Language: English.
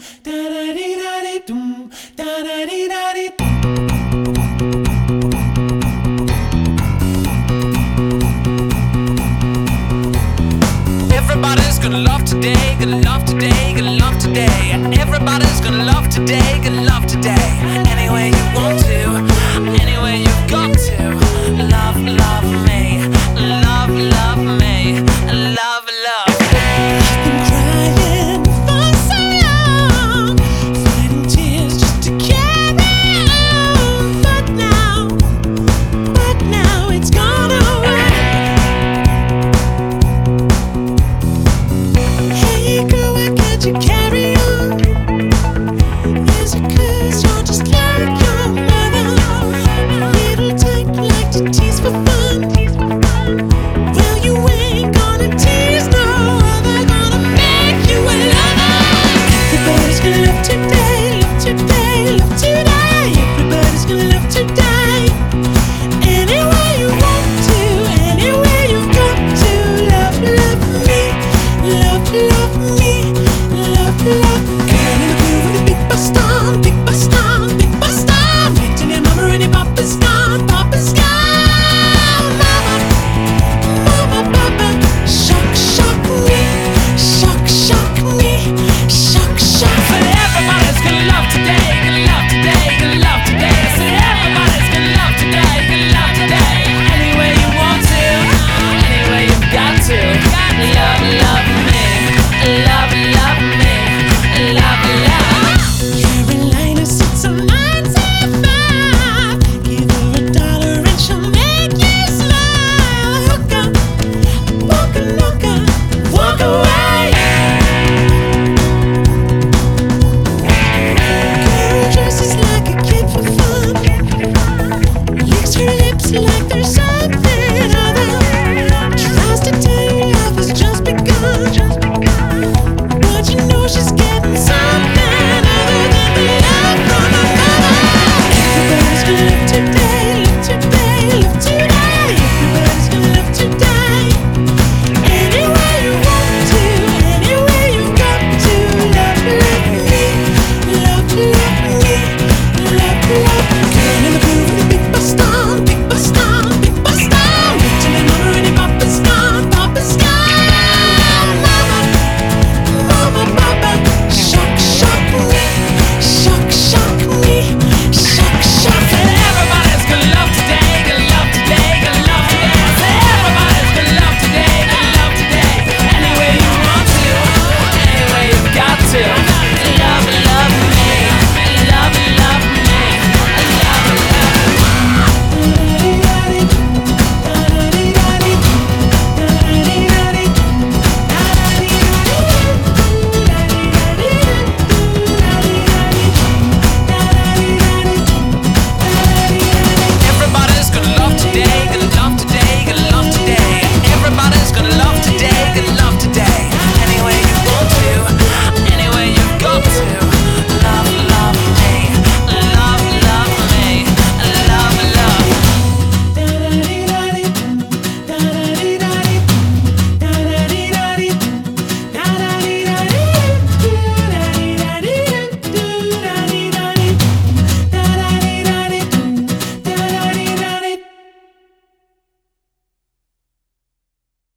da da dee da dee doom, da da dee da dee doom. Everybody's gonna love today, gonna love today, gonna love today. Everybody's gonna love today, gonna love today. Any way you want to, any way you've got to. Love, love me, love, love me, love, love me. I've been crying for so long, fighting tears just to carry on. But now it's gone away. Hey girl, why can't you carry on? Is it 'cause you're just like your mother? Little type like to tease for fun. Well, you ain't gonna tease no other, gonna make you a lover. Everybody's gonna love today, love today, love today. Everybody's gonna love today. Any way you want to, any way you've got to. Love, love me, love, love me, love, love. Girl in the blue with a big bust on, big bust on, big bust on. Waiting your mama and your papa's gone, papa's gone. Mama, papa, shock, shock me, shock, shock me, shock, shock. I said everybody's gonna love today, gonna love today, gonna love today. I said everybody's gonna love today, gonna love today. Any way you want to, any way you've got to. Love, love me, love, love me, love, love. Carolina sits on 975. Give her $1 and she'll make you smile. Hook up, walk a knock up, walk away. Girl dresses like a kid for fun. Licks her lips like there's something other. Tries to tell you love has just begun, but you know she's getting